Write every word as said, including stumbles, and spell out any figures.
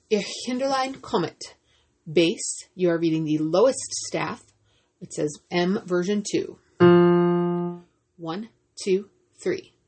Ihr Kinderlein kommet. Bass, you are reading the lowest staff. It says M version two. One, two, three.